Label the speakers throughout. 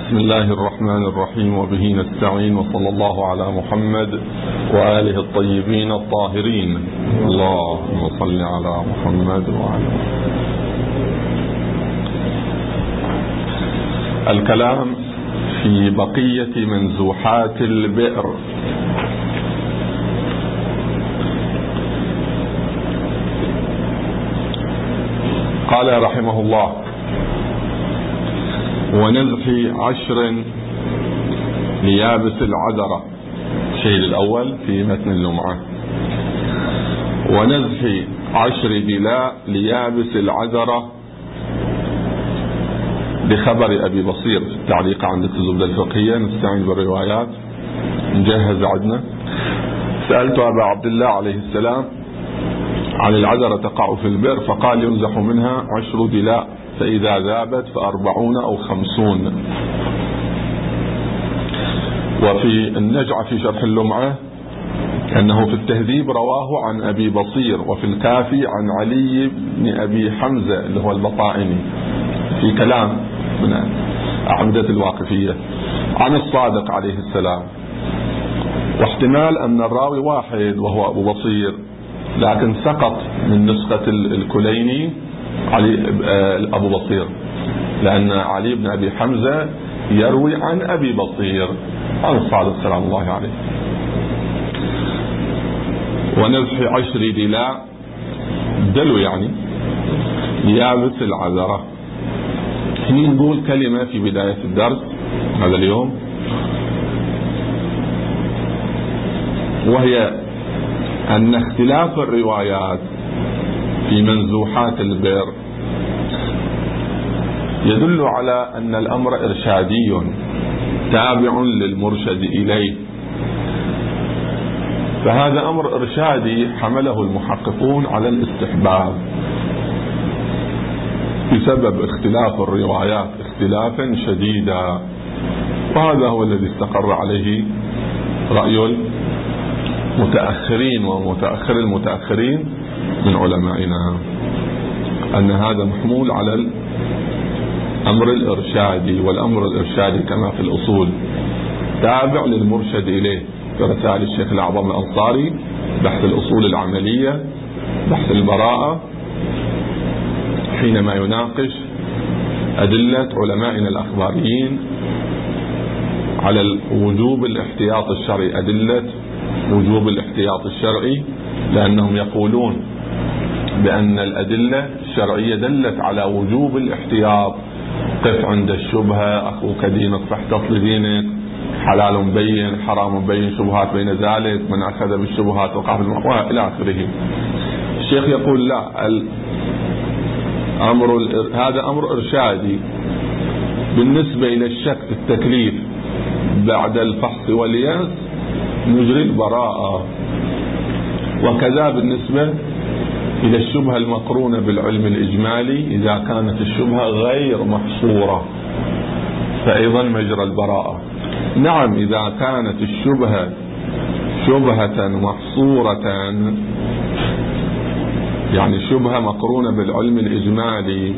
Speaker 1: بسم الله الرحمن الرحيم، وبه نستعين، وصلى الله على محمد وآله الطيبين الطاهرين. اللهم صل على محمد وعلى الكلام في بقية منزوحات البئر. قال رحمه الله: ونزح 10 ليابس العذرة. الشيء الأول في متن اللمعة: ونزح 10 دلاء ليابس العذرة بخبر أبي بصير. التعليق عندك الزبدة الفقهية، نستعين بالروايات نجهز عدنا. سألت أبا عبد الله عليه السلام عن العذرة تقع في البئر، فقال: ينزح منها 10 دلاء، فإذا ذابت ف40 أو 50. وفي النجعة في شرح اللمعة أنه في التهذيب رواه عن أبي بصير، وفي الكافي عن علي بن أبي حمزة اللي هو البطائني، في كلام من أعمدة الواقفية عن الصادق عليه السلام. واحتمال أن الراوي واحد وهو أبو بصير، لكن سقط من نسخة الكليني علي أبو بصير، لأن علي بن أبي حمزة يروي عن أبي بصير عن الصادق سلام الله عليه. ونزح 10 دلاء، دلو يعني يابس العذرة. هني نقول كلمة في بداية الدرس هذا اليوم، وهي أن اختلاف الروايات في منزوحات البئر يدل على أن الأمر إرشادي تابع للمرشد إليه، فهذا أمر إرشادي حمله المحققون على الاستحباب بسبب اختلاف الروايات اختلافا شديدا، وهذا هو الذي استقر عليه رأي المتأخرين ومتأخر المتأخرين من علمائنا، أن هذا محمول على الأمر الإرشادي، والأمر الإرشادي كما في الأصول تابع للمرشد إليه. فرسائل الشيخ الأعظم الأنصاري، بحث الأصول العملية، بحث البراءة، حينما يناقش أدلة علمائنا الأخباريين على وجوب الاحتياط الشرعي، أدلة وجوب الاحتياط الشرعي، لأنهم يقولون بأن الأدلة الشرعية دلت على وجوب الاحتياط. قف عند الشبهة، أخوك دينك فاحتط لدينك، حلال بين حرام بين، شبهات بين ذلك، من أخذ بالشبهات وقع في المحوى إلى آخره. الشيخ يقول لا، هذا أمر إرشادي. بالنسبة إلى الشك في التكليف بعد الفحص والياس نجري البراءة، وكذا بالنسبة إلى الشبهة المقرونة بالعلم الإجمالي، إذا كانت الشبهة غير محصورة فأيضا مجرى البراءة. نعم، إذا كانت الشبهة شبهة محصورة، يعني شبهة مقرونة بالعلم الإجمالي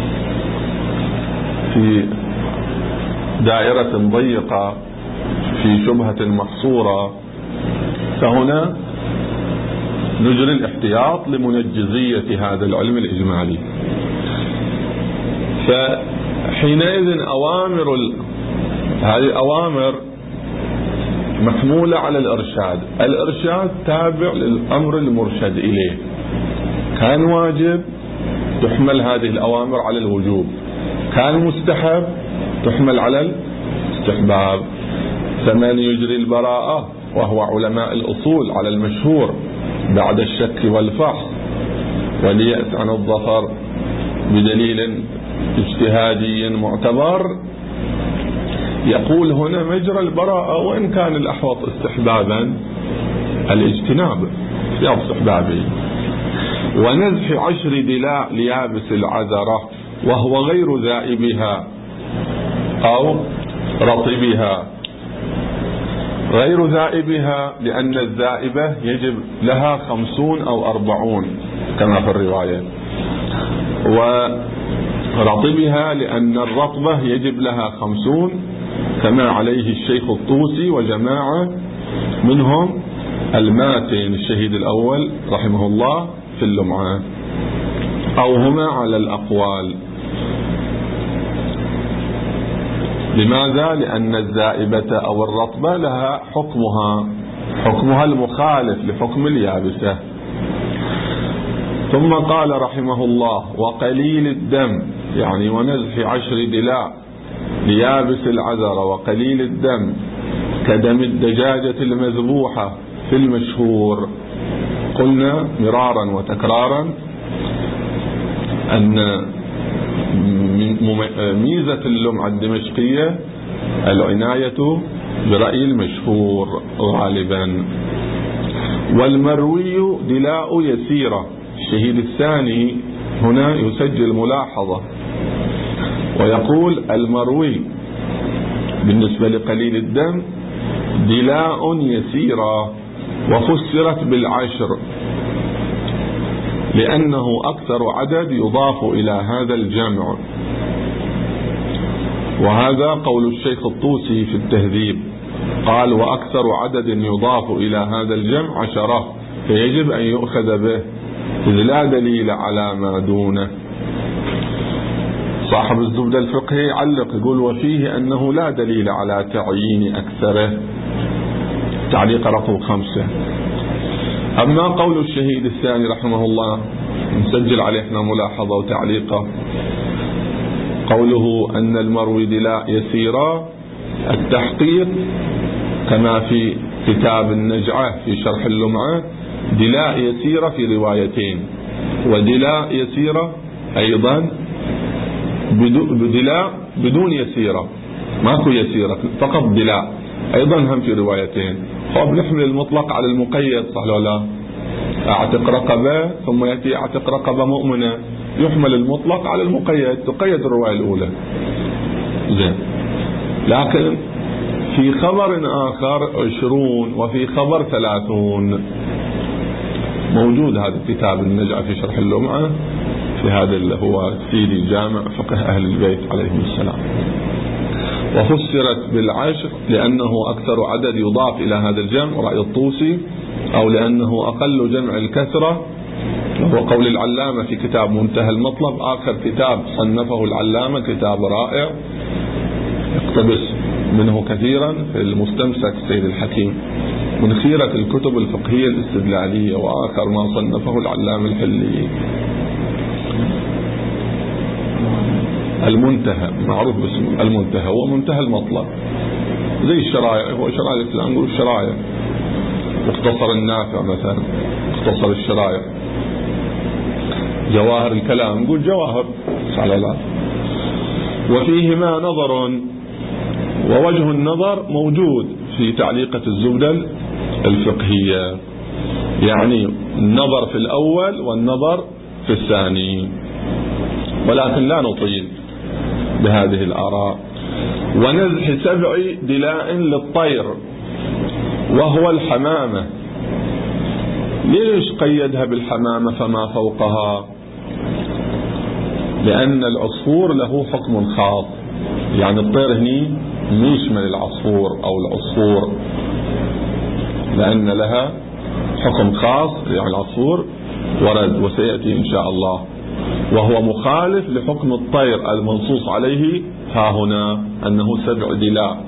Speaker 1: في دائرة ضيقة، في شبهة محصورة، فهنا نجري الاحتياط لمنجزية هذا العلم الإجمالي. فحينئذ هذه الأوامر محمولة على الإرشاد. الإرشاد تابع للأمر المرشد إليه، كان واجب تحمل هذه الأوامر على الوجوب، كان مستحب تحمل على الاستحباب. فمن يجري البراءة وهو علماء الأصول على المشهور بعد الشك والفحص واليأس عن الظفر بدليل اجتهادي معتبر، يقول هنا مجرى البراءة، وإن كان الأحوط استحبابا الاجتناب في استحبابه. ونزح 10 دلاء ليابس العذرة وهو غير ذائبها أو رطبها. غير ذائبها لأن الذائبة يجب لها 50 أو 40 كما في الرواية، ورطبها لأن الرطبة يجب لها 50 كما عليه الشيخ الطوسي وجماعة منهم الماتن الشهيد الأول رحمه الله في اللمعة، أو هما على الأقوال. لماذا؟ لأن الزائبة أو الرطبة لها حكمها المخالف لحكم اليابسة. ثم قال رحمه الله: وقليل الدم، يعني ونزح 10 دلاء ليابس العذر وقليل الدم كدم الدجاجة المذبوحة في المشهور. قلنا مرارا وتكرارا أن ميزة اللمعة الدمشقية العناية برأي المشهور غالبا. والمروي دلاء يسيرة. الشهيد الثاني هنا يسجل ملاحظة ويقول: المروي بالنسبة لقليل الدم دلاء يسيرة، وفسرت بال10 لأنه أكثر عدد يضاف إلى هذا الجمع. وهذا قول الشيخ الطوسي في التهذيب، قال: وأكثر عدد يضاف إلى هذا الجمع 10، فيجب أن يؤخذ به إذ لا دليل على ما دونه. صاحب الزبدة الفقهي علق يقول: وفيه أنه لا دليل على تعيين أكثره، تعليق رقم 5. أما قول الشهيد الثاني رحمه الله نسجل عليه احنا ملاحظة وتعليقه، قوله أن المروي دلاء يسيرة، التحقيق كما في كتاب النجعة في شرح اللمعة دلاء يسيرة في روايتين، ودلاء يسيرة أيضا دلاء بدون يسيرة، ماكو يسيرة فقط دلاء أيضا هم في روايتين. نحمل المطلق على المقيد، صح ولا لا؟ اعتق رقبة ثم يأتي اعتق رقبة مؤمنة، يحمل المطلق على المقيد، تقيد الرواية الأولى. زين. لكن في خبر آخر 20 وفي خبر 30 موجود هذا كتاب النجعة في شرح اللمعة في هذا اللي هو سيدي جامع فقه أهل البيت عليهم السلام. وفسرت بال10 لأنه أكثر عدد يضاف إلى هذا الجمع رأي الطوسي، أو لأنه أقل جمع الكثرة، وهو قول العلامة في كتاب منتهى المطلب، آخر كتاب صنفه العلامة، كتاب رائع اقتبس منه كثيرا في المستمسك سيد الحكيم، من خيرة الكتب الفقهية الاستدلالية، وآخر ما صنفه العلامة الحلي المنتهى، معروف باسمه المنتهى، هو منتهى المطلب زي الشرائع، هو شرائع الإسلام نقول الشرائع، مختصر النافع مثلا مختصر الشرائع، جواهر الكلام نقول جواهر على الله. وفيهما نظر، ووجه النظر موجود في تعليقة الزبدة الفقهية، يعني النظر في الأول والنظر في الثاني، ولكن لا نطيل بهذه الآراء. ونزح 7 دلاء للطير وهو الحمامة. ليش قيدها بالحمامة فما فوقها؟ لأن العصفور له حكم خاص، يعني الطير هني يشمل العصفور أو العصفور، لأن لها حكم خاص، يعني العصفور ورد وسيأتي إن شاء الله، وهو مخالف لحكم الطير المنصوص عليه ها هنا أنه 7 دلاء.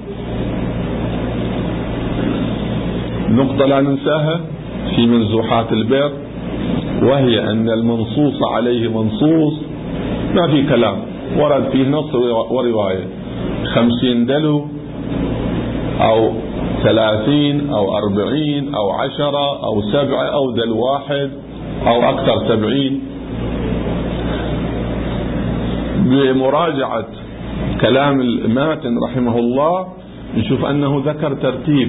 Speaker 1: نقطة لا ننساها في منزوحات البيض، وهي أن المنصوص عليه منصوص ما في كلام، ورد فيه نص ورواية 50 دلو أو 30 أو 40 أو 10 أو 7 أو دل واحد أو أكثر 70. بمراجعة كلام الماتن رحمه الله نشوف أنه ذكر ترتيب: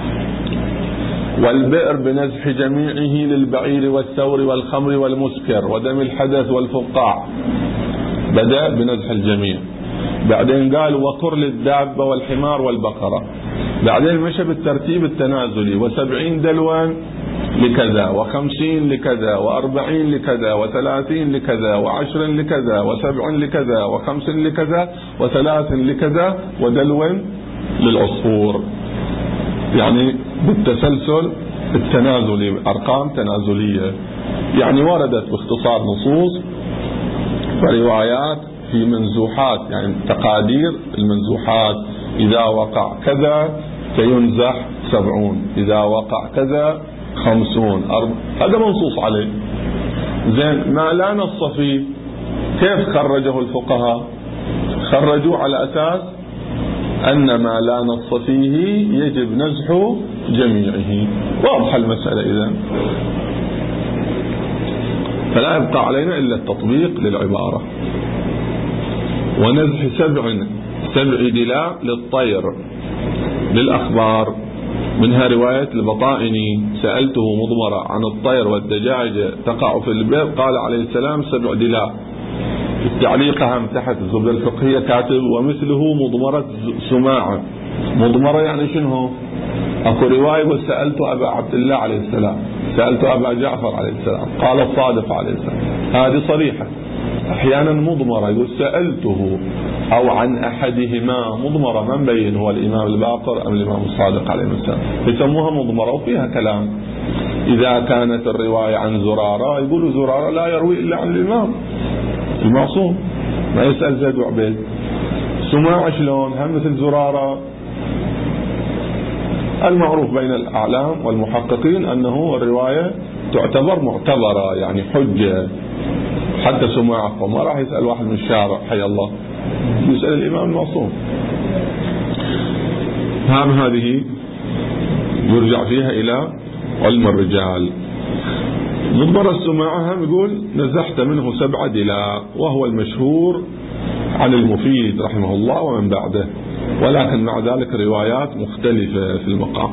Speaker 1: والبئر بنزح جميعه للبعير والثور والخمر والمسكر ودم الحدث والفقاع، بدأ بنزح الجميع، بعدين قال وقر للدابة والحمار والبقرة، بعدين مشى بالترتيب التنازلي: و70 دلوا لكذا، و50 لكذا، و40 لكذا، و30 لكذا، و10 لكذا، و7 لكذا، و5 لكذا، و3 لكذا، ودلو للعصفور، يعني بالتسلسل التنازلي، أرقام تنازلية. يعني وردت باختصار نصوص وروايات في منزوحات، يعني تقادير المنزوحات، إذا وقع كذا سينزح 70، إذا وقع كذا 50، هذا منصوص عليه. زين، ما لا نص فيه كيف خرجه الفقهاء؟ خرجوا على أساس أن ما لا نص فيه يجب نزح جميعه. واضحة المسألة إذن، فلا يبقى علينا إلا التطبيق للعبارة. ونزح 7 دلاء للطير للأخبار، منها رواية البطائني: سألته مضمرة عن الطير والدجاج تقع في البيض، قال عليه السلام 7 دلاء. التعليق هم تحت الزبدة الفقهية كاتب: ومثله مضمرة سماعة. مضمرة يعني شنو؟ أكو رواية: سألت أبا عبد الله عليه السلام، سألت أبا جعفر عليه السلام، قال الصادق عليه السلام. هذه صريحة. أحيانا مضمرة يقول سألته أو عن أحدهما. مضمرة ما مبين هو الإمام الباقر أم الإمام الصادق عليه السلام، يسموها مضمرة وفيها كلام. إذا كانت الرواية عن زرارة يقولوا زرارة لا يروي إلا عن الإمام المعصوم، ما يسأل زيد وعبيد. سماع شلون؟ هم مثل زرارة. المعروف بين الأعلام والمحققين أنه الرواية تعتبر معتبرة، يعني حجة. حتى سماعة ما راح يسأل واحد من الشارع حي الله، يسأل الإمام المعصوم. هذه يرجع فيها إلى علم الرجال. مضمر السماعة هم يقول نزحت منه 7 دلاء، وهو المشهور عن المفيد رحمه الله ومن بعده، ولكن مع ذلك روايات مختلفة في المقام.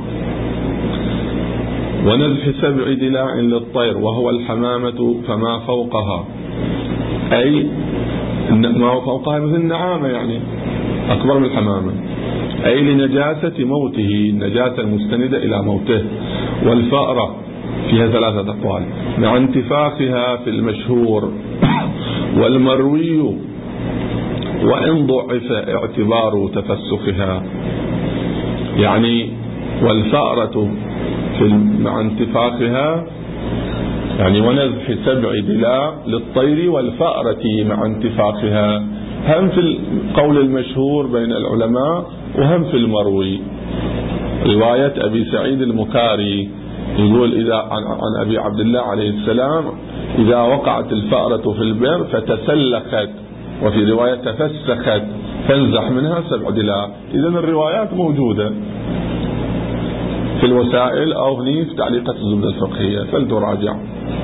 Speaker 1: ونزح 7 دلاء للطير، وهو الحمامة فما فوقها، أي ما فوقها مثل النعامة، يعني أكبر من الحمامة، أي لنجاسة موته، النجاسة المستندة إلى موته. والفأرة فيها 3 أقوال مع انتفاخها في المشهور. والمروي وإن ضعف اعتبار تفسخها، يعني والفأرة مع انتفاخها، يعني ونزح 7 دلاء للطير والفأرة مع انتفاخها، هم في القول المشهور بين العلماء وهم في المروي. رواية أبي سعيد المكاري يقول إذا عن أبي عبد الله عليه السلام: إذا وقعت الفأرة في البئر فتسلخت، وفي رواية تفسخت، فانزح منها 7 دلاء. إذن الروايات موجودة في الوسائل أو في تعليقات الزبدة الفقهية فلتراجع.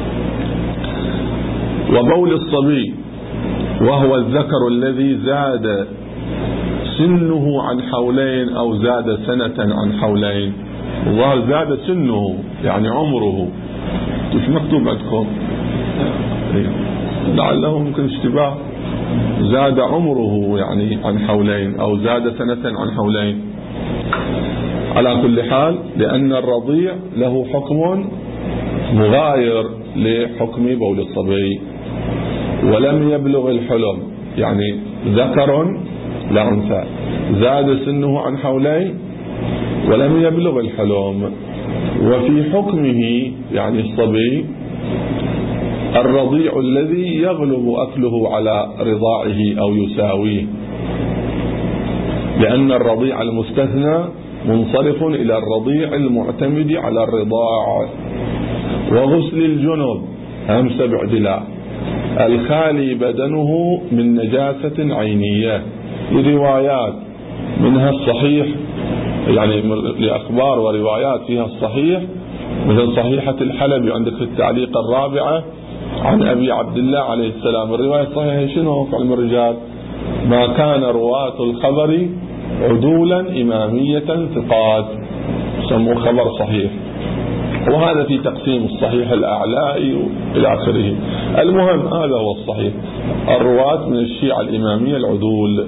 Speaker 1: وبول الصبي، وهو الذكر الذي زاد سنه عن 2 حول أو زاد سنة عن 2 حول. والله زاد سنه يعني عمره، مش مكتوب عندكم؟ لعله ممكن اشتباه. زاد عمره يعني عن 2 حول أو زاد سنة عن 2 حول. على كل حال، لأن الرضيع له حكم مغاير لحكم بول الصبي. ولم يبلغ الحلم، يعني ذكر لا أنثى، زاد سنه عن 2 حول ولم يبلغ الحلم. وفي حكمه يعني الصبي الرضيع الذي يغلب أكله على رضاعه أو يساويه، لأن الرضيع المستثنى منصرف إلى الرضيع المعتمد على الرضاع. وغسل الجنب هم 7 دلاء، الخالي بدنه من نجاسة عينية، لروايات منها الصحيح، يعني لأخبار وروايات فيها الصحيح، مثل صحيحة الحلبي عندك في التعليق 4 عن أبي عبد الله عليه السلام. الرواية الصحيحة شنو في علم الرجال؟ ما كان رواة الخبر عدولا إمامية ثقات، سموه خبر صحيح. وهذا في تقسيم الصحيح الأعلى إلى آخره. المهم هذا هو الصحيح، الرواة من الشيعة الإمامية العدول.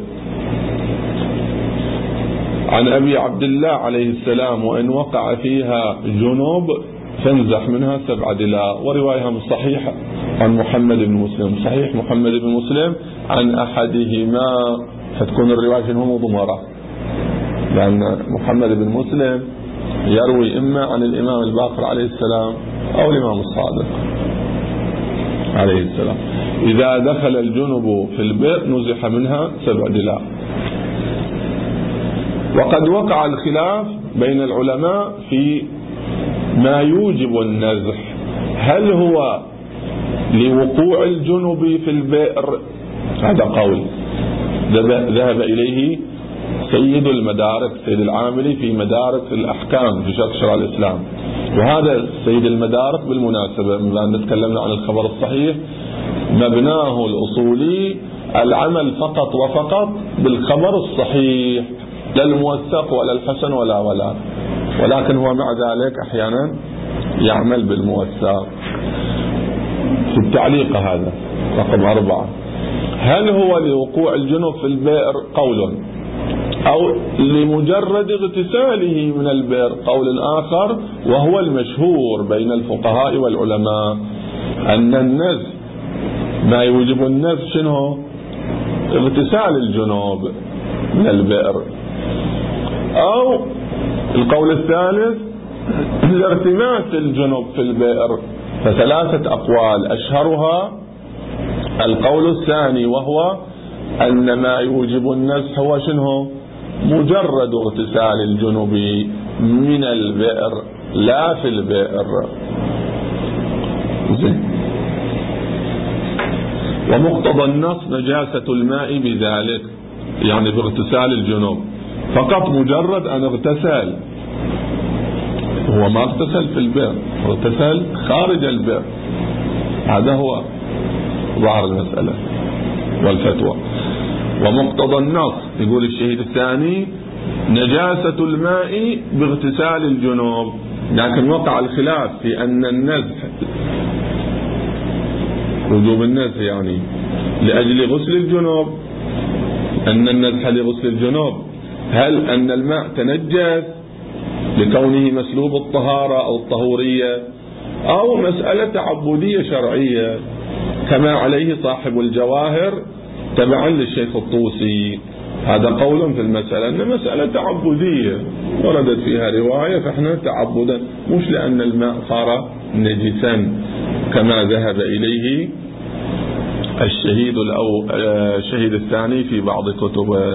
Speaker 1: عن أبي عبد الله عليه السلام: وإن وقع فيها جنوب فانزح منها 7 دلاء. ورواية صحيحة عن محمد بن مسلم، صحيح محمد بن مسلم عن أحدهما، فتكون الرواية هو مضمرة. لأن محمد بن مسلم يروي إما عن الإمام الباقر عليه السلام أو الإمام الصادق عليه السلام: إذا دخل الجنب في البئر نزح منها 7 دلاء. وقد وقع الخلاف بين العلماء في ما يوجب النزح، هل هو لوقوع الجنب في البئر؟ هذا قول ذهب إليه سيد المدارك سيد العاملي في مدارك الأحكام في شرح الإسلام. وهذا السيد المدارك بالمناسبة بما أن تكلمنا عن الخبر الصحيح مبناه الأصولي العمل فقط وفقط بالخبر الصحيح، لا الموثق ولا الحسن ولا ولكن هو مع ذلك أحيانا يعمل بالموثق. في التعليق هذا رقم 4: هل هو لوقوع الجنب في البئر؟ قول، أو لمجرد اغتساله من البئر قول آخر، وهو المشهور بين الفقهاء والعلماء أن النزح ما يوجب النزح شنو؟ اغتسال الجنوب من البئر. أو القول الثالث لارتماس الجنوب في البئر. فثلاثة أقوال، أشهرها القول الثاني وهو أن ما يوجب النزح هو شنو؟ مجرد اغتسال الجنوب من البئر لا في البئر. ومقتضى النص نجاسة الماء بذلك، يعني باغتسال الجنوب فقط، مجرد أن اغتسل، هو ما اغتسل في البئر، اغتسل خارج البئر. هذا هو ظاهر المسألة والفتوى. ومقتضى النص يقول الشهيد الثاني نجاسة الماء باغتسال الجنوب، لكن وقع الخلاف في أن النزح وجوب النزح يعني لأجل غسل الجنوب، أن النزح لغسل الجنوب، هل أن الماء تنجس لكونه مسلوب الطهارة أو الطهورية، أو مسألة تعبدية شرعية كما عليه صاحب الجواهر تبعا للشيخ الطوسي. هذا قول في المسألة أن مسألة تعبدية وردت فيها رواية، فإحنا تعبدا مش لأن الماء صار نجسا كما ذهب إليه الشهيد الثاني في بعض كتبه.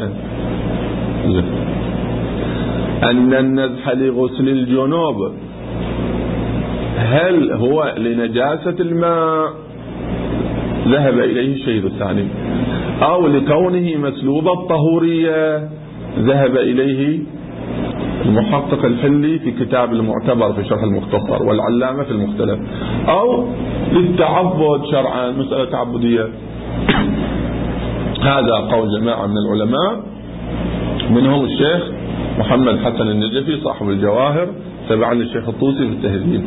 Speaker 1: أن النزح لغسل الجنوب هل هو لنجاسة الماء؟ ذهب إليه الشهيد الثاني. أو لكونه مسلوب الطهورية؟ ذهب إليه المحقق الحلي في كتاب المعتبر في شرح المختصر، والعلامة في المختلف. أو للتعبد شرعا، مسألة تعبدية. هذا قول جماعة من العلماء، منهم الشيخ محمد حسن النجفي صاحب الجواهر تبعا للشيخ الطوسي في التهذيب.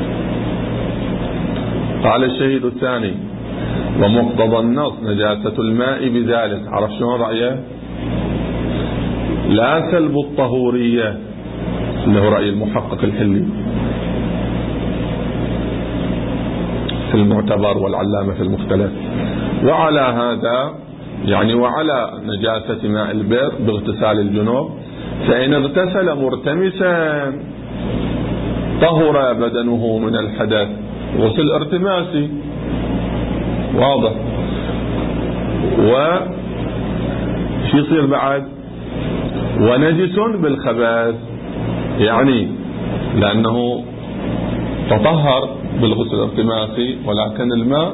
Speaker 1: قال الشهيد الثاني ومقتضى النص نجاسة الماء بذلك. عرف شلون رأيه؟ لا سلب الطهورية اللي هو رأي المحقق الحلي في المعتبر والعلامة في المختلف. وعلى هذا يعني وعلى نجاسة ماء البئر باغتسال الجنوب، فإن اغتسل مرتمسا طهر بدنه من الحدث، غسل ارتماسي واضح. وش يصير بعد؟ ونجس بالخبث، يعني لأنه تطهر بالغسل الارتماسي ولكن الماء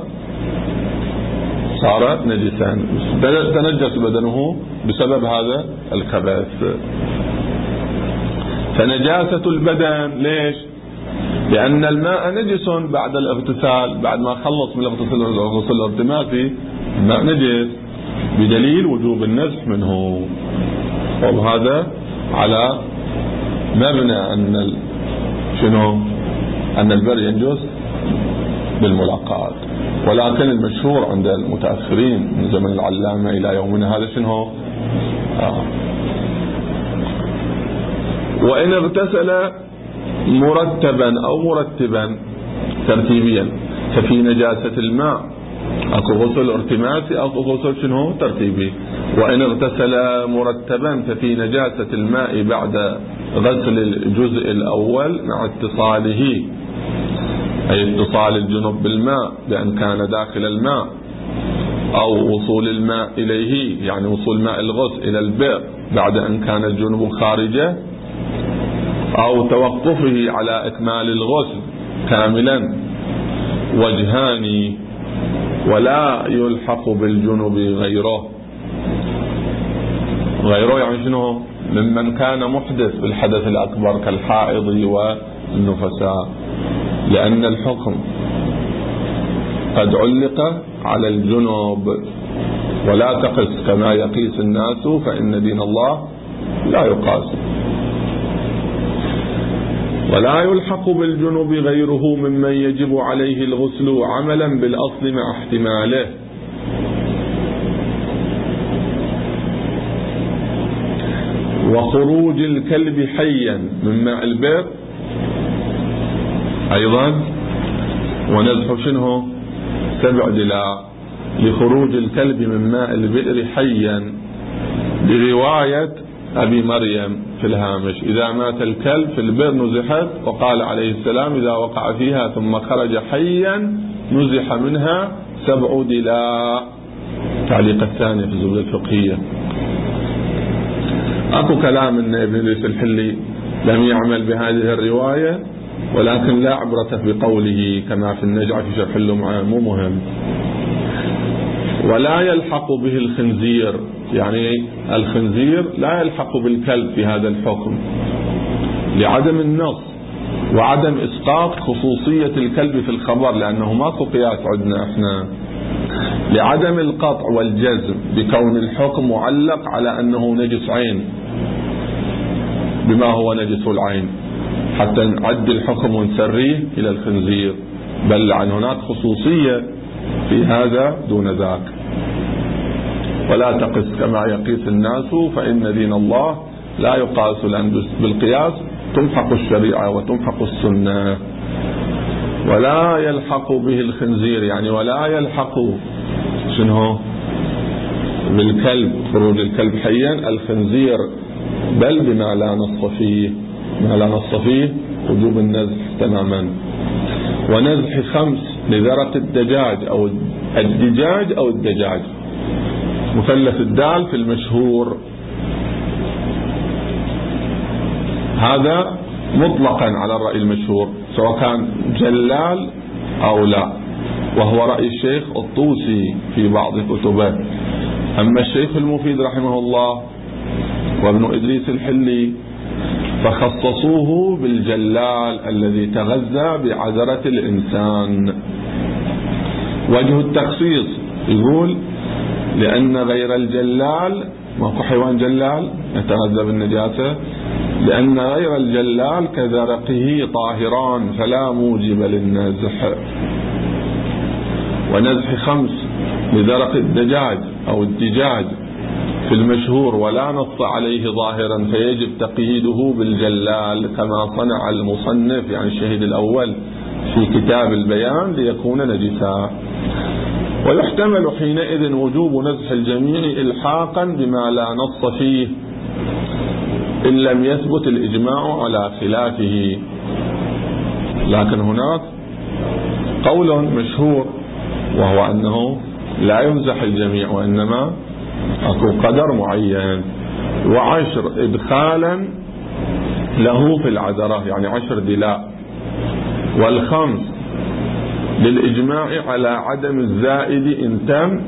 Speaker 1: صار نجسا، تنجس بدنه بسبب هذا الخبث. فنجاسة البدن ليش؟ لأن الماء نجس بعد الاغتسال، بعد ما خلص من الغسل الارتماسي الماء نجس بدليل وجوب النزح منه. وهذا على مبنى أن أن البر ينجس بالملاقات. ولكن المشهور عند المتأخرين من زمن العلامة إلى يومنا هذا شنو؟ وإن اغتسل مرتبا أو مرتبا ترتيبيا، ففي نجاسة الماء اكو غسل ارتماسي، اكو غسل شنو ترتيبي. وان اغتسل مرتبا ففي نجاسة الماء بعد غسل الجزء الاول مع اتصاله، اي اتصال الجنب بالماء بان كان داخل الماء، او وصول الماء اليه يعني وصول ماء الغسل الى البئر بعد ان كان الجنب خارجه، او توقفه على اكمال الغسل كاملا، وجهان. ولا يلحق بالجنب غيره. غيره يعني شنو؟ ممن كان محدث بالحدث الأكبر كالحائض والنفساء، لأن الحكم قد علق على الجنوب. ولا تقس كما يقيس الناس فإن دين الله لا يقاس. ولا يلحق بالجنوب غيره ممن يجب عليه الغسل عملا بالأصل مع احتماله. وخروج الكلب حيا من ماء البئر أيضا، ونزح شنه 7 دلاء لخروج الكلب من ماء البئر حيا، برواية أبي مريم في الهامش: إذا مات الكلب في البئر نزحت، وقال عليه السلام: إذا وقع فيها ثم خرج حيا نزح منها 7 دلاء. تعليق الثاني في الزبدة الفقهية. أكو كلام أن ابن إدريس الحلي لم يعمل بهذه الرواية، ولكن لا عبرة بقوله كما في النجعة في شرح اللمعة، مو مهم. ولا يلحق به الخنزير، يعني الخنزير لا يلحق بالكلب في هذا الحكم لعدم النص وعدم إسقاط خصوصية الكلب في الخبر، لأنه ماكو قياس عندنا احنا، لعدم القطع والجزم بكون الحكم معلق على أنه نجس عين بما هو نجس العين حتى نعد الحكم ونسريه إلى الخنزير، بل عن هناك خصوصية في هذا دون ذاك. ولا تقس كما يقيس الناس فإن دين الله لا يقاس، لأن بالقياس تمحق الشريعة وتمحق السنة. ولا يلحق به الخنزير، يعني ولا يلحق شنو بالكلب خروج الكلب حيا الخنزير، بل بما لا نص فيه، ما لا نص فيه وجوب النزح تماما. ونزح 5 لذرة الدجاج أو الدجاج أو الدجاج، مثلث الدال في المشهور، هذا مطلقا على الرأي المشهور سواء كان جلال أو لا، وهو رأي الشيخ الطوسي في بعض كتبه. أما الشيخ المفيد رحمه الله وابن إدريس الحلي فخصصوه بالجلال الذي تغذى بعذرة الإنسان. وجه التخصيص يقول لأن غير الجلال، ماكو حيوان جلال يتغذى بالنجاسة، لأن غير الجلال كذرقه طاهران فلا موجب للنزح. ونزح 5 لذرق الدجاج أو الدجاج في المشهور ولا نص عليه ظاهرا فيجب تقييده بالجلال كما صنع المصنف يعني الشهيد الأول في كتاب البيان ليكون نجسا. ويحتمل حينئذ وجوب نزح الجميع إلحاقا بما لا نص فيه إن لم يثبت الإجماع على خلافه. لكن هناك قول مشهور وهو أنه لا يمزح الجميع، وإنما أكو قدر معين، و10 إدخالا له في العذرة يعني 10 دلاء، وال5 للإجماع على عدم الزائد إن تم.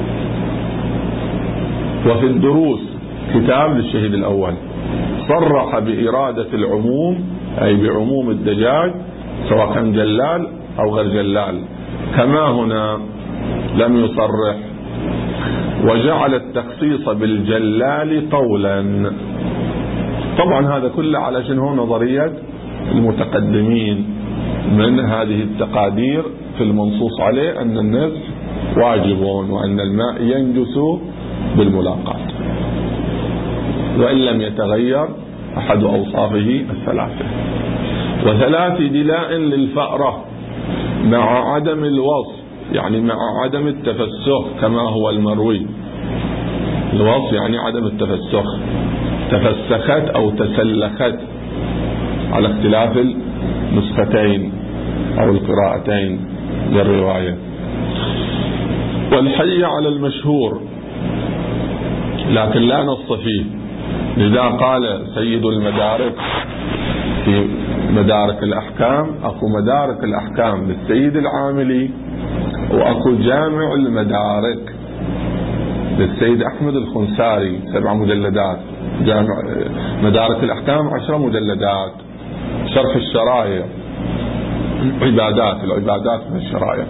Speaker 1: وفي الدروس كتاب للشهيد الأول صرح بإرادة العموم أي بعموم الدجاج سواء كان جلال أو غير جلال، كما هنا لم يصرح، وجعل التخصيص بالجلال قولا. طبعا هذا كله على شنو نظرية المتقدمين من هذه التقادير في المنصوص عليه أن النزح واجب وأن الماء ينجس بالملاقاة وإن لم يتغير أحد أوصافه الثلاثة. و3 دلاء للفأرة مع عدم الوصف يعني مع عدم التفسخ كما هو المروي. الوصف يعني عدم التفسخ، تفسخت أو تسلخت على اختلاف النسختين أو القراءتين للرواية. والحي على المشهور لكن لا نص فيه، لذا قال سيد المدارك في مدارك الأحكام: أكو مدارك الأحكام للسيد العاملي، وأكو جامع المدارك للسيد أحمد الخنساري 7 مجلدات، جامع مدارك الأحكام 10 مجلدات، شرح الشرائع، العبادات من الشرائع.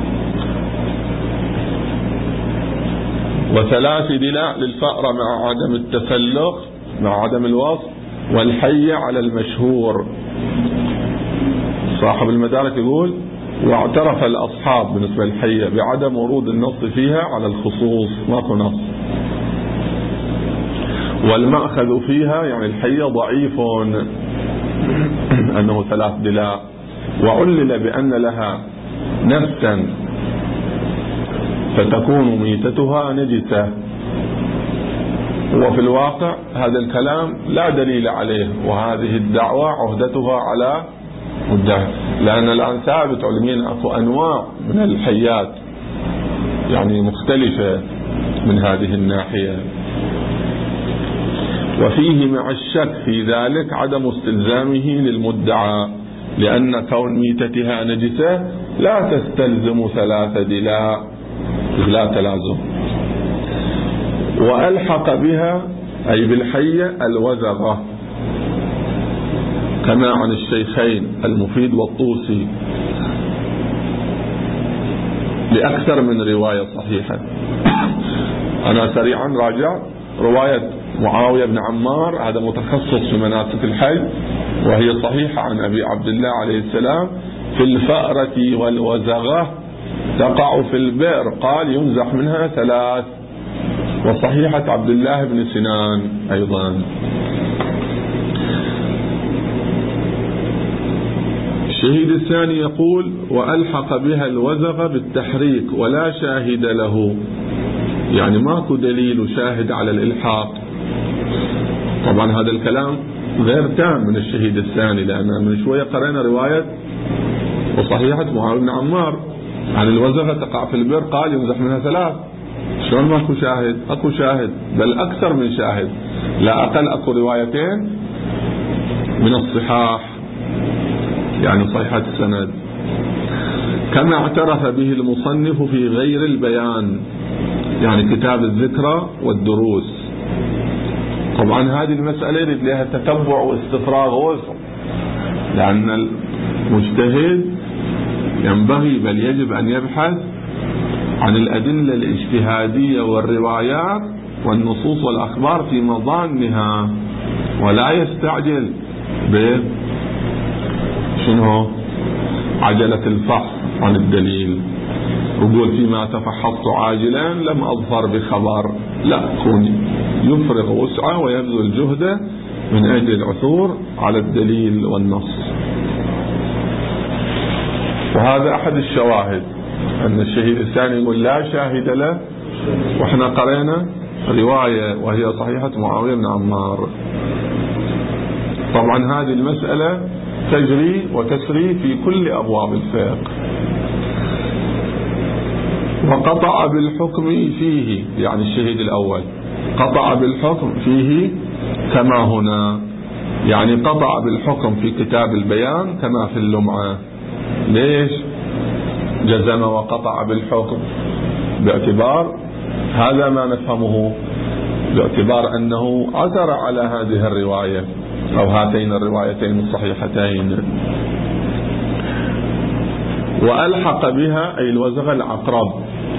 Speaker 1: و3 دلاء للفأرة مع عدم التسلخ مع عدم الوصف، والحي على المشهور. صاحب المدارك يقول: واعترف الأصحاب بالنسبة للحية بعدم ورود النص فيها على الخصوص، ماكو نص. والمأخذ فيها يعني الحية ضعيف أنه 3 دلاء، وعلل بأن لها نفسا فتكون ميتتها نجسة. وفي الواقع هذا الكلام لا دليل عليه، وهذه الدعوة عهدتها على مدعي، لأن الآن ثابت علميا أكو أنواع من الحيات يعني مختلفة من هذه الناحية. وفيه مع الشك في ذلك عدم استلزامه للمدعى، لأن كون ميتتها نجسة لا تستلزم 3 دلاء، لا تلازم. وألحق بها أي بالحية الوزغة، كما عن الشيخين المفيد والطوسي لأكثر من رواية صحيحة. أنا سريعا راجع رواية معاوية بن عمار، هذا متخصص في مناسك الحج، وهي صحيحة عن أبي عبد الله عليه السلام: في الفأرة والوزغة تقع في البئر، قال ينزح منها 3. وصحيحة عبد الله بن سنان أيضا. الشهيد الثاني يقول: وألحق بها الوزغ بالتحريك ولا شاهد له، يعني ماكو دليل شاهد على الإلحاق. طبعا هذا الكلام غير تام من الشهيد الثاني، لأن من شوية قرأنا رواية وصحيحة معاوية بن عمار عن الوزغة تقع في البئر، قال ينزح منها 3. شلون ماكو شاهد؟ اكو شاهد، بل أكثر من شاهد، لا أقل أكو روايتين من الصحاح، يعني صحيحة السند، كما اعترف به المصنف في غير البيان، يعني كتاب الذكرى والدروس. طبعا هذه المسألة يريد لها تتبع واستفراغ ووسع، لأن المجتهد ينبغي بل يجب أن يبحث عن الأدلة الاجتهادية والروايات والنصوص والأخبار في مظانها، ولا يستعجل شنو عجلة الفحص عن الدليل، يقول فيما تفحصت عاجلا لم أظفر بخبر، لا، كون يفرغ وسعه ويبذل جهده من أجل العثور على الدليل والنص. وهذا أحد الشواهد، أن الشهيد الثاني يقول لا شاهد له، وإحنا قرأنا رواية وهي صحيحة معاوية بن عمار. طبعا هذه المسألة تجري وتسري في كل أبواب الفقه. وقطع بالحكم فيه، يعني الشهيد الأول قطع بالحكم فيه كما هنا، يعني قطع بالحكم في كتاب البيان كما في اللمعة. ليش جزم وقطع بالحكم؟ باعتبار هذا ما نفهمه، باعتبار أنه عثر على هذه الرواية أو هاتين الروايتين الصحيحتين. وألحق بها أي الوزغ العقرب،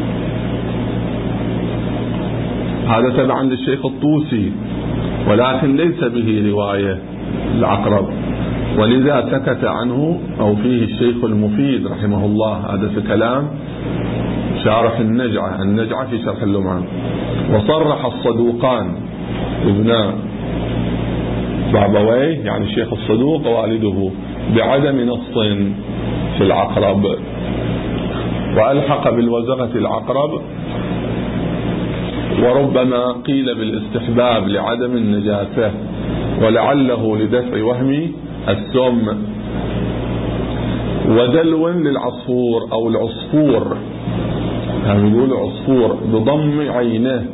Speaker 1: هذا تبعا للشيخ الطوسي، ولكن ليس به رواية العقرب، ولذا سكت عنه أو فيه الشيخ المفيد رحمه الله، هذا في كلام شارح النجعة في شرح اللمعة. وصرح الصدوقان ابن بابويه، يعني الشيخ الصدوق والده، بعدم نص في العقرب. وألحق بالوزغة العقرب، وربما قيل بالاستحباب لعدم النجاسة ولعله لدفع وهم السم. ودلو للعصفور أو العصفور، هم يقولوا عصفور بضم عينه.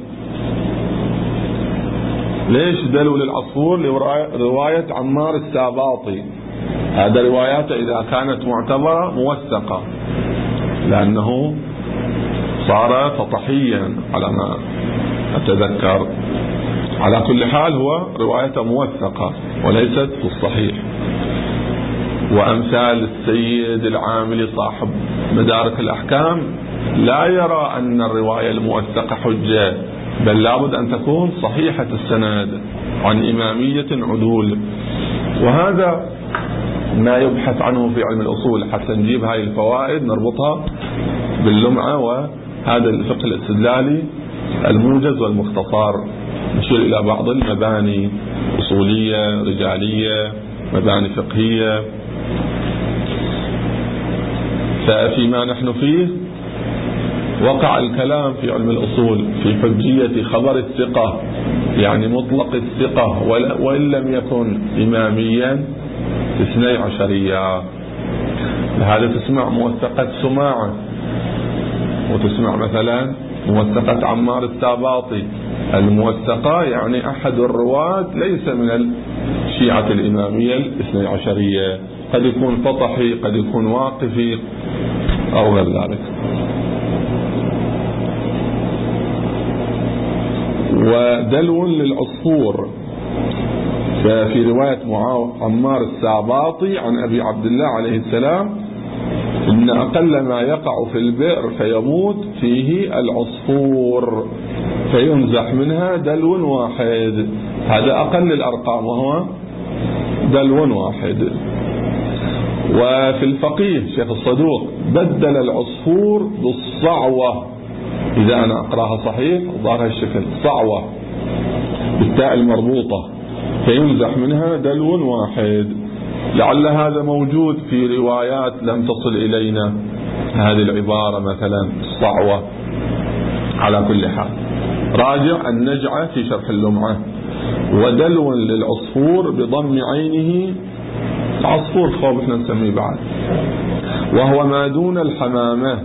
Speaker 1: ليش دلو للعصفور؟ رواية عمار الساباطي، هذا رواياته إذا كانت معتبرة موثقة، لأنه صار سطحيا على ما أتذكر. على كل حال هو روايته موثقة وليست في الصحيح. وأمثال السيد العاملي صاحب مدارك الأحكام لا يرى أن الرواية الموثقة حجة، بل لابد أن تكون صحيحة السند عن إمامية عدول. وهذا ما يبحث عنه في علم الأصول، حتى نجيب هاي الفوائد نربطها باللمعة وهذا الفقه الاستدلالي الموجز والمختصر، نشير إلى بعض المباني أصولية رجالية، مباني فقهية. ففيما نحن فيه وقع الكلام في علم الأصول في حجية خبر الثقة، يعني مطلق الثقة وإن لم يكن إماميا 12. هذا تسمع موثقة سماعة، وتسمع مثلا موثقة عمار الساباطي. الموثقة يعني أحد الرواة ليس من الشيعة الإمامية 12، قد يكون فطحي، قد يكون واقفي أو غير ذلك. ودلو للعصفور، ففي رواية عمار الساباطي عن أبي عبد الله عليه السلام إن أقل ما يقع في البئر فيموت فيه العصفور فينزح منها دلو واحد. هذا أقل الأرقام وهو دلو واحد. وفي الفقيه شيخ الصدوق بدل العصفور بالصعوة، إذا أنا أقرأها صحيح ظهر الشكل صعوة بالتاء المربوطة فينزح منها دلو واحد. لعل هذا موجود في روايات لم تصل إلينا هذه العبارة، مثلا الصعوة. على كل حال راجع النجعة في شرح اللمعة. ودلو للعصفور بضم عينه، العصفور خوف احنا نسميه بعد، وهو ما دون الحمامة،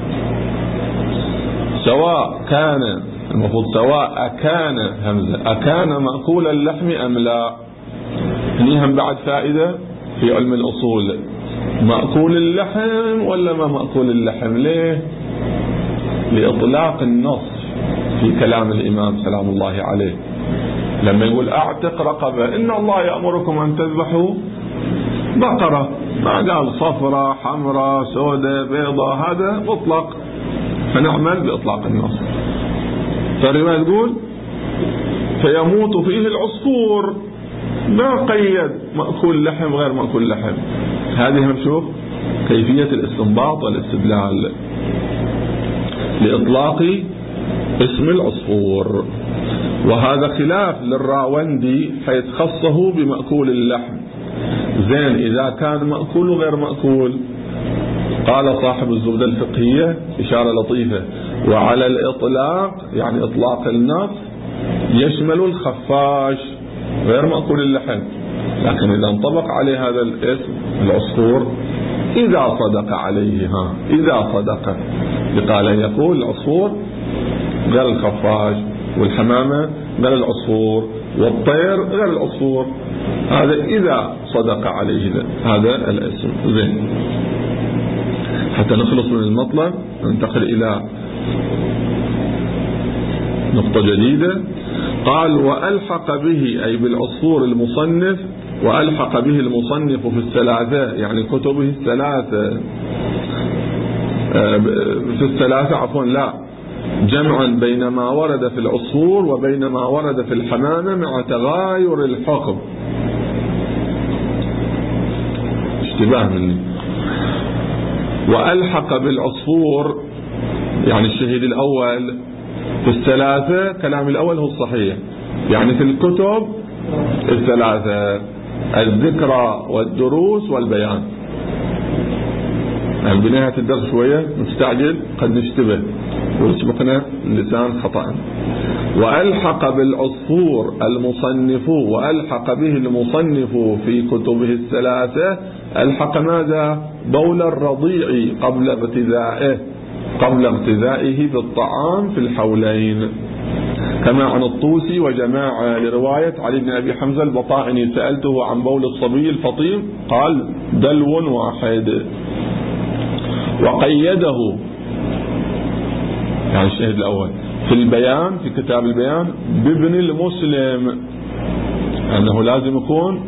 Speaker 1: سواء كان، المفروض سواء أكان، همزة أكان مأكول اللحم أم لا. ليهم بعد فائدة في علم الأصول، مأكول اللحم ولا ما مأكول اللحم؟ ليه؟ لإطلاق النص في كلام الإمام سلام الله عليه لما يقول أعتق رقبة، إن الله يأمركم أن تذبحوا بقرة، ما قال صفرة حمراء سوداء بيضاء، هذا مطلق، فنعمل بإطلاق النص. فالرواية تقول فيموت فيه العصفور، ما قيد مأكول لحم غير مأكول لحم. هذه نشوف كيفية الاستنباط والاستدلال لإطلاق اسم العصفور. وهذا خلاف للراوندي حيث خصه بمأكول اللحم. زين إذا كان مأكول وغير مأكول، قال صاحب الزبدة الفقهية إشارة لطيفة: وعلى الإطلاق يعني إطلاق النص يشمل الخفاش غير مأكول اللحم، لكن إذا انطبق عليه هذا الاسم العصفور إذا صدق عليه، إذا صدق، قال يقول العصفور غير الخفاش، والحمامة غير العصفور، والطير غير العصفور، هذا إذا صدق عليه هذا الاسم. زين، حتى نخلص من المطلب ننتقل إلى نقطة جديدة. قال وألحق به أي بالعصفور المصنف، وألحق به المصنف في الثلاثة يعني كتبه الثلاثة، في الثلاثة عفوا لا، جمعا بين ما ورد في العصفور وبين ما ورد في الحمامة مع تغاير الحكم. اشتباه مني. وألحق بالعصفور يعني الشهيد الأول في الثلاثة، كلام الأول هو الصحيح، يعني في الكتب الثلاثة الذكرى والدروس والبيان، يعني بنهاية الدرس شوية مستعجل قد نشتبه ويسبقنا اللسان خطأ. وألحق بالعصفور المصنف وألحق به المصنف في كتبه الثلاثة، ألحق ماذا؟ بول الرضيع قبل اغتذائه بالطعام في الحولين، كما عن الطوسي وجماعة لرواية علي بن أبي حمزة البطائني سألته عن بول الصبي الفطيم قال دلو واحد. وقيده يعني الشاهد الأول في البيان في كتاب البيان بابن المسلم، أنه لازم يكون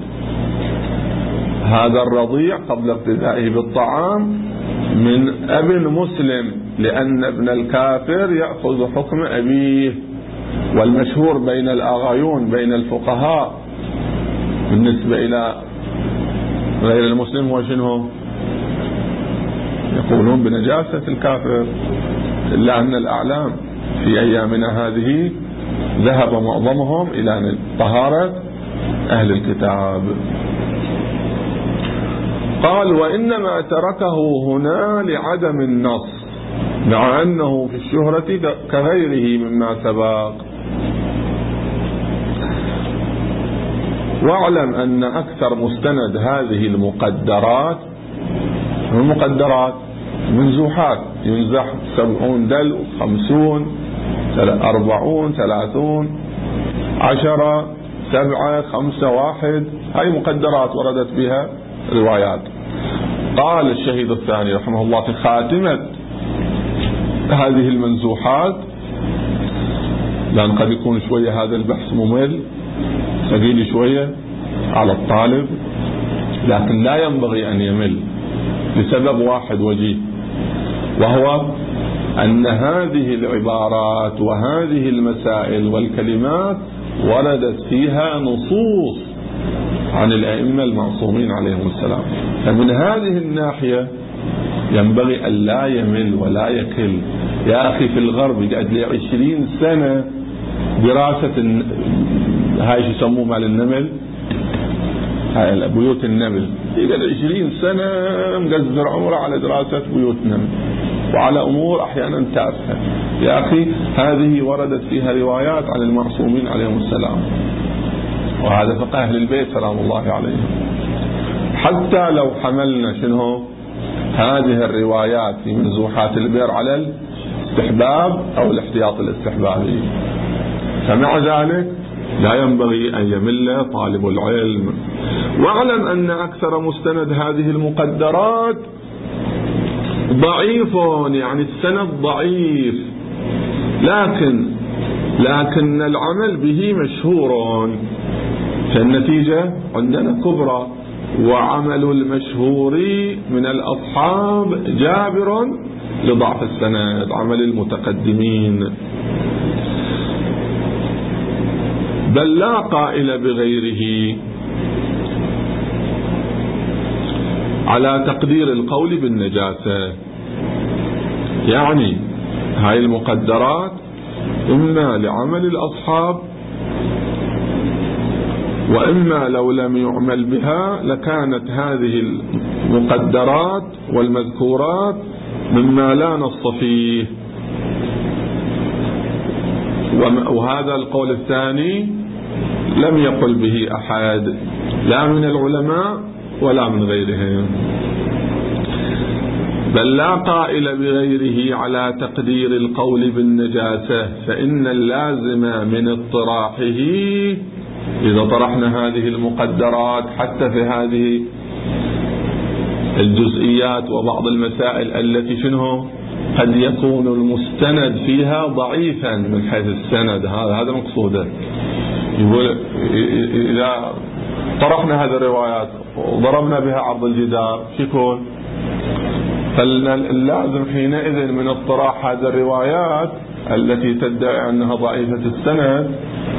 Speaker 1: هذا الرضيع قبل ابتدائه بالطعام من ابن مسلم، لأن ابن الكافر يأخذ حكم أبيه. والمشهور بين الآغايون بين الفقهاء بالنسبة إلى غير المسلم هو شنو؟ يقولون بنجاسة الكافر، إلا أن الأعلام في أيامنا هذه ذهب معظمهم إلى طهارة أهل الكتاب. قال وإنما تركه هنا لعدم النص، مع أنه في الشهرة كغيره مما سبق. واعلم أن أكثر مستند هذه المقدرات منزوحات، ينزح 70 دلو 50 40 30 10 7 5 1، هاي مقدرات وردت بها روايات. قال الشهيد الثاني رحمه الله في خاتمة هذه المنزوحات، لأن قد يكون شوية هذا البحث ممل ثقيل شوية على الطالب، لكن لا ينبغي أن يمل لسبب واحد وجيه، وهو أن هذه العبارات وهذه المسائل والكلمات وردت فيها نصوص عن الأئمة المعصومين عليهم السلام، فمن هذه الناحية ينبغي أن لا يمل ولا يكل. يا أخي في الغرب يقعد لي 20 سنة دراسة هاي يسموه مال النمل، هاي بيوت النمل، يقعد 20 سنة مقزر عمره على دراسة بيوت نمل وعلى أمور أحيانا تافهة. يا أخي هذه وردت فيها روايات عن المعصومين عليهم السلام، وهذا فقه أهل البيت سلام الله عليهم. حتى لو حملنا شنو هذه الروايات في منزوحات البير على الاستحباب أو الاحتياط الاستحبابي، فمع ذلك لا ينبغي أن يمل طالب العلم. واعلم أن أكثر مستند هذه المقدرات ضعيف، يعني السند ضعيف، لكن العمل به مشهور، فالنتيجة عندنا كبرى. وعمل المشهور من الأصحاب جابر لضعف السند، عمل المتقدمين. بل لا قائل بغيره على تقدير القول بالنجاسة. يعني هاي المقدرات إما لعمل الأصحاب، وإما لو لم يعمل بها لكانت هذه المقدرات والمذكورات مما لا نص فيه. وهذا القول الثاني لم يقل به أحد لا من العلماء ولا من غيرهم. بل لا قائل بغيره على تقدير القول بالنجاسة، فإن اللازم من اطراحه إذا طرحنا هذه المقدرات حتى في هذه الجزئيات وبعض المسائل التي شنو قد يكون المستند فيها ضعيفا من حيث السند، هذا مقصوده. يقول إذا طرحنا هذه الروايات وضربنا بها عرض الجدار شكون، فاللازم حينئذ من اطراح هذه الروايات التي تدعي أنها ضعيفة السند،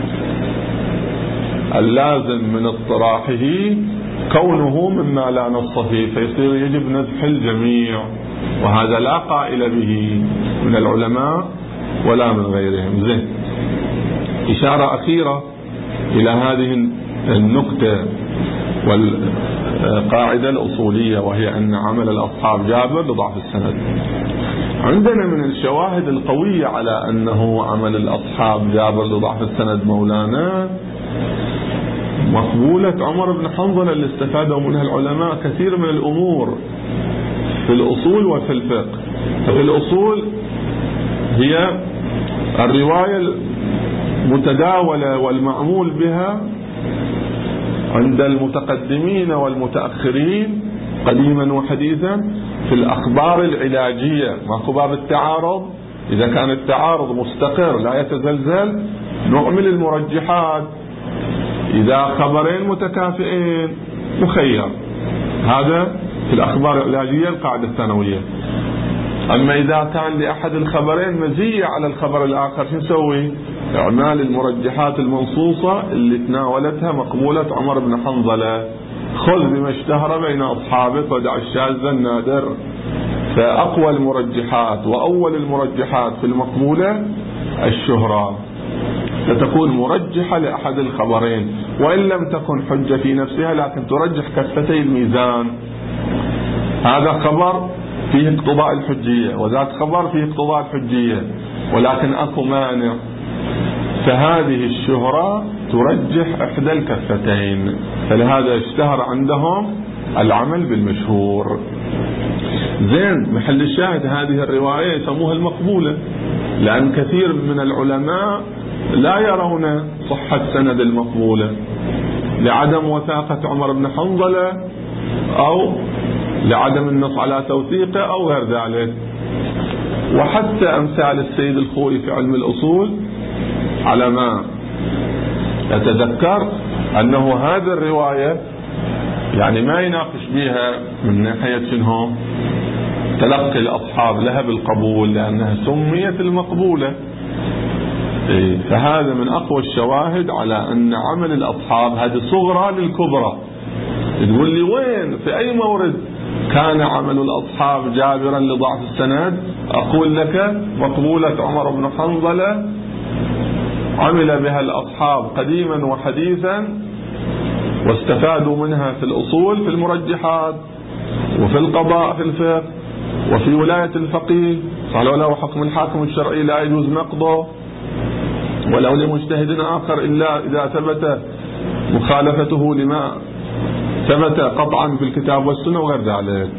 Speaker 1: اللازم من اطراحه كونه مما لا نص فيه، فيصير يجب نزح الجميع، وهذا لا قائل به من العلماء ولا من غيرهم. زين، إشارة أخيرة إلى هذه النقطة والقاعدة الأصولية وهي أن عمل الأصحاب جابر لضعف السند. عندنا من الشواهد القوية على أنه عمل الأصحاب جابر لضعف السند مولانا مقبولة عمر بن حنظلة اللي استفادوا منها العلماء كثير من الأمور في الأصول وفي الفقه. ففي الأصول هي الرواية المتداولة والمعمول بها عند المتقدمين والمتأخرين قديما وحديثا في الأخبار العلاجية، ماكو باب التعارض. إذا كان التعارض مستقر لا يتزلزل نعمل المرجحات، إذا خبرين متكافئين مخير. هذا في الأخبار العلاجية القاعدة الثانوية. أما إذا كان لأحد الخبرين مزية على الخبر الآخر شو نسوي؟ إعمال المرجحات المنصوصة اللي تناولتها مقبولة عمر بن حنظلة. خذ بما اشتهر بين أصحابك ودع الشاذ النادر. فأقوى المرجحات وأول المرجحات في المقبولة الشهرة، ستكون مرجحة لأحد الخبرين وإن لم تكن حجة في نفسها، لكن ترجح كفتي الميزان. هذا خبر فيه اقتضاء الحجية وذاك خبر فيه اقتضاء الحجية، ولكن أكو مانع، فهذه الشهرة ترجح إحدى الكفتين. فلهذا اشتهر عندهم العمل بالمشهور. زين، محل الشاهد هذه الرواية يسموها المقبولة، لأن كثير من العلماء لا يرون صحة سند المقبولة لعدم وثاقة عمر بن حنظلة أو لعدم النص على توثيقه أو غير ذلك. وحتى أمثال السيد الخوئي في علم الأصول على ما أتذكر أنه هذه الرواية يعني ما يناقش بها من ناحية شنو تلقي الأصحاب لها بالقبول، لأنها سميت المقبولة. فهذا من أقوى الشواهد على أن عمل الأصحاب هذه صغرى للكبرى. تقول لي وين في أي مورد كان عمل الأصحاب جابرا لضعف السند؟ أقول لك مقبولة عمر بن حنظلة عمل بها الأصحاب قديما وحديثا واستفادوا منها في الأصول في المرجحات وفي القضاء في الفقه وفي ولاية الفقيه. قالوا له حكم الحاكم الشرعي لا يجوز نقضه ولو لمجتهد آخر إلا إذا ثبت مخالفته لما ثبت قطعا في الكتاب والسنة وغير ذلك.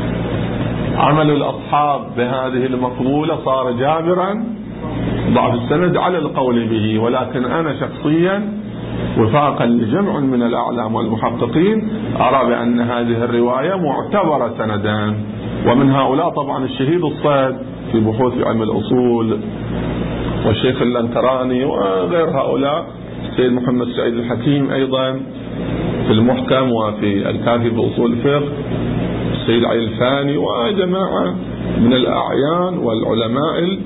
Speaker 1: عمل الأصحاب بهذه المقبولة صار جابرا ضعف السند على القول به، ولكن أنا شخصيا وفاقا لجمع من الأعلام والمحققين أرى بأن هذه الرواية معتبرة سندا. ومن هؤلاء طبعا الشهيد الصيد في بحوث علم الأصول والشيخ اللنكراني وغير هؤلاء، السيد محمد سعيد الحكيم أيضا في المحكم وفي الكافي بأصول الفقه، السيد علي الفاني وجماعة من الأعيان والعلماء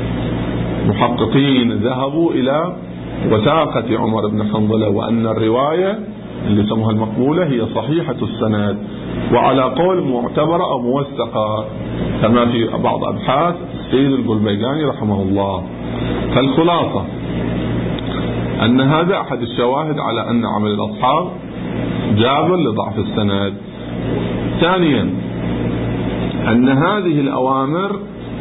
Speaker 1: المحققين ذهبوا إلى وثاقة عمر بن حنظلة وأن الرواية اللي سموها المقبولة هي صحيحة السند وعلى قول معتبرة أو موثقة كما في بعض أبحاث السيد القلبيقاني رحمه الله. فالخلاصة أن هذا أحد الشواهد على أن عمل الأصحاب جابر لضعف السند. ثانيا أن هذه الأوامر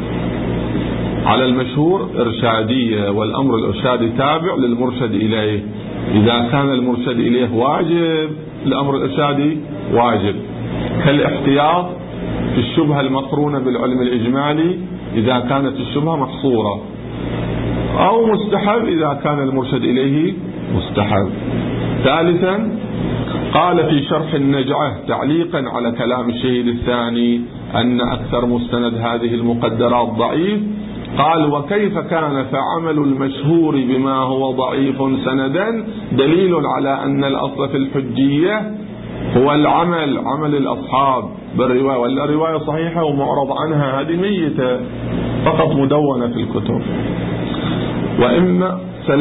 Speaker 1: على المشهور إرشادية، والأمر الإرشادي تابع للمرشد إليه. إذا كان المرشد إليه واجب الأمر الإرشادي واجب، كالاحتياط في الشبهة المقرونة بالعلم الإجمالي إذا كانت الشبهة محصورة، أو مستحب إذا كان المرشد إليه مستحب. ثالثا قال في شرح النجعة تعليقا على كلام الشهيد الثاني أن أكثر مستند هذه المقدرات ضعيف، قال وكيف كان فعمل المشهور بما هو ضعيف سندا دليل على أن الأصل في الحجية هو عمل الأصحاب بالرواية، ولا رواية صحيحة ومعرض عنها هذه ميتة فقط مدونة في الكتب. وأما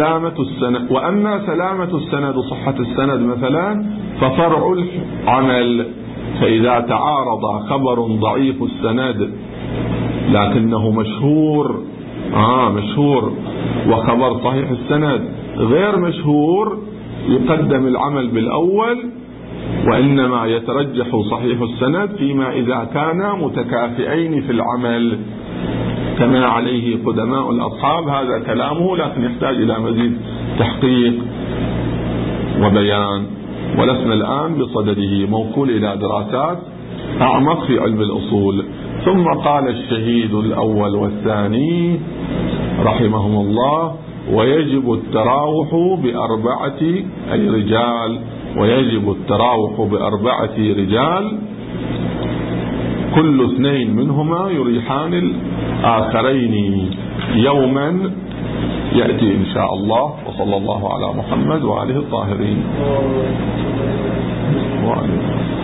Speaker 1: سلامة السند وصحة السند مثلا ففرع العمل، فإذا تعارض خبر ضعيف السند لكنه مشهور وخبر صحيح السند غير مشهور يقدم العمل بالأول وإنما يترجح صحيح السند فيما إذا كانا متكافئين في العمل كما عليه قدماء الأصحاب. هذا كلامه لكن يحتاج إلى مزيد تحقيق وبيان، ولسنا الآن بصدده، موكول إلى دراسات أعمق في علم الأصول. ثم قال الشهيد الأول والثاني رحمهم الله: ويجب التراوح ب4 أي رجال، ويجب التراوح ب4 رجال كل 2 منهما يريحان الآخرين يوما يأتي إن شاء الله. وصلى الله على محمد وآله الطاهرين.